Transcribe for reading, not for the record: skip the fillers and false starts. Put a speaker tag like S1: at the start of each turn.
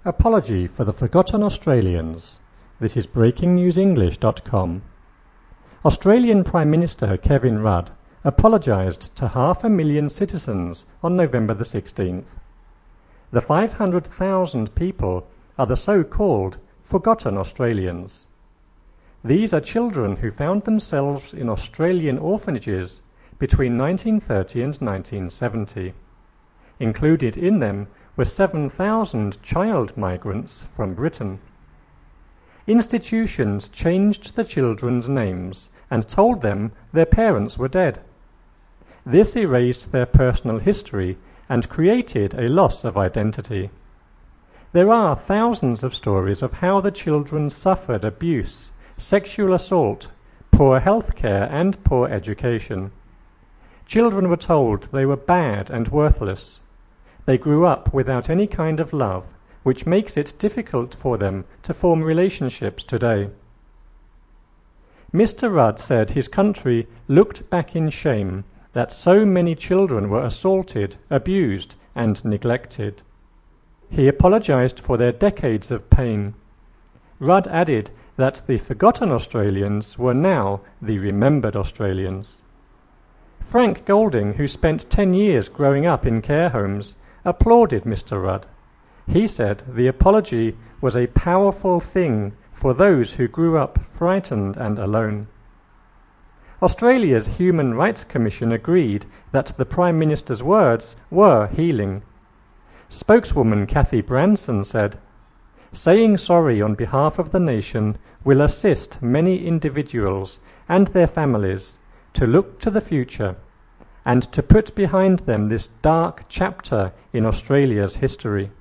S1: Apology for the Forgotten Australians. This is BreakingNewsEnglish.com. Australian Prime Minister Kevin Rudd apologised to 500,000 citizens on November the 16th. The 500,000 people are the so-called Forgotten Australians. These are children who found themselves in Australian orphanages between 1930 and 1970. Included in them were 7,000 child migrants from Britain. Institutions changed the children's names and told them their parents were dead. This erased their personal history and created a loss of identity. There are thousands of stories of how the children suffered abuse, sexual assault, poor health care, and poor education. Children were told they were bad and worthless. They grew up without any kind of love, which makes it difficult for them to form relationships today. Mr. Rudd said his country looked back in shame that so many children were assaulted, abused, and neglected. He apologised for their decades of pain. Rudd added that the forgotten Australians were now the remembered Australians. Frank Golding, who spent 10 years growing up in care homes, applauded Mr. Rudd. He said the apology was a powerful thing for those who grew up frightened and alone. Australia's Human Rights Commission agreed that the Prime Minister's words were healing. Spokeswoman Kathy Branson said, "Saying sorry on behalf of the nation will assist many individuals and their families to look to the future and to put behind them this dark chapter in Australia's history."